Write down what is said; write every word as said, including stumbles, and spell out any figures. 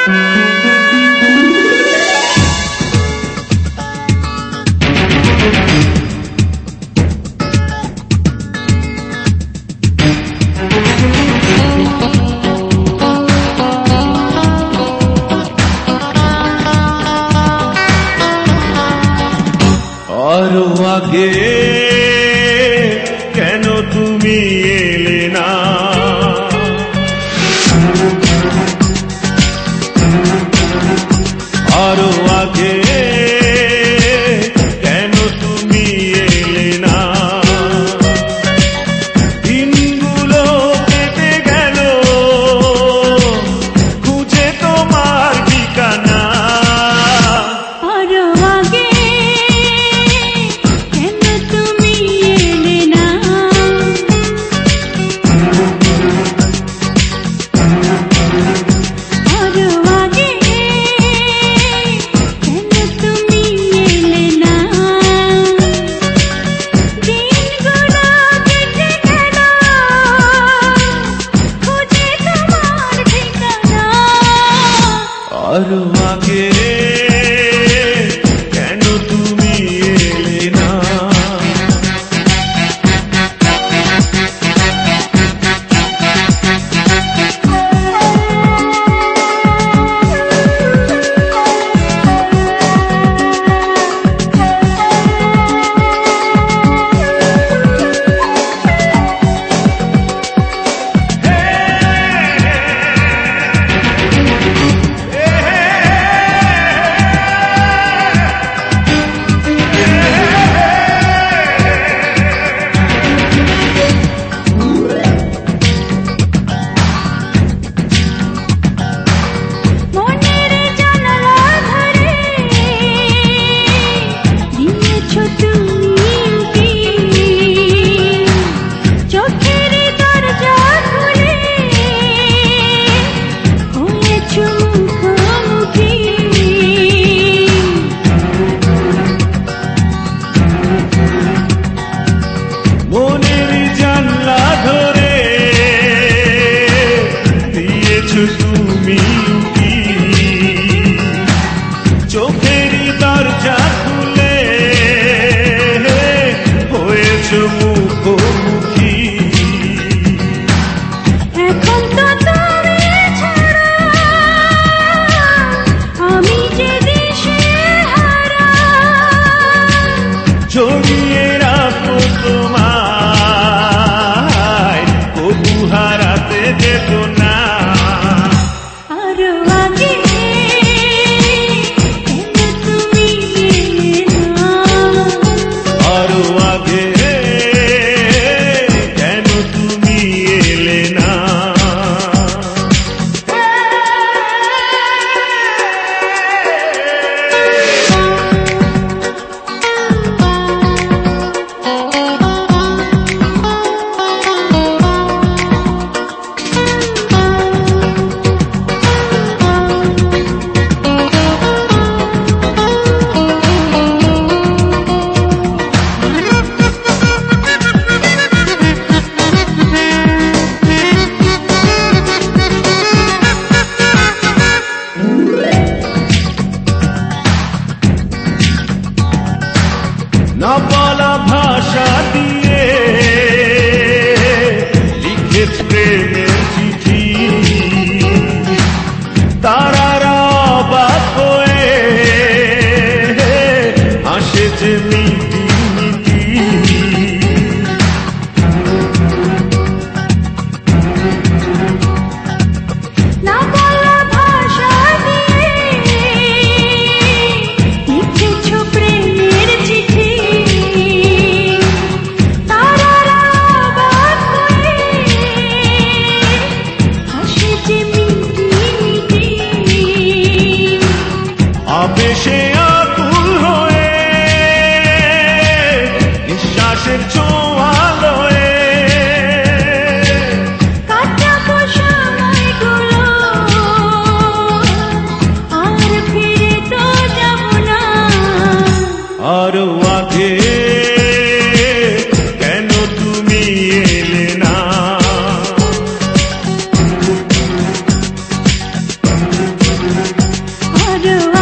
আরো আগে কেন তুমি এলে না, আরো আগে কেন তুমি এলে না, দিনগুলো কেটে গেল খুঁজে তোমার ঠিকানা। আরো আগে কেন তুমি এলে না, আরো আগে কেন তুমি এলে না, দিনগুলো কেটে গেল খুঁজে তোমার ঠিকানা। আরো আগে কেন তুমি এলে না, মনের জানালা ধরে দিয়েছো তুমি উকি, চোখের দরজা খুলে হয়েছো মুখোমুখি। মনের জানলা ধরে দিয়েছো তুমি উকি, চোখের দরজা খুলে হয়েছো মুখোমুখি। এখন তো তুমি ছাড়া আমি যে দিশে হারা, জড়িয়ে রাখো তোমায় কবু হারাতে দেব না। আরো আগে কেন তুমি এলে না, আরো আগে কেন তুমি এলে না, না বলা ভাষা দিয়ে লিখে প্রেমের চিঠি, তারারা অবাক হয়ে হাসে যে মিটি মিটি। না বলা ভাষা দিয়ে লিখেছো প্রেমের চিঠি, তারারা অবাক হয়ে হাসে যে মিটি মিটি। আবেশে আকুল হয়ে নিঃশ্বাসের ছোঁয়ালয়ে কাটাবো সময়গুলো আর ফিরে তো যাব না। আরো আগে কেন তুমি এলে না, जो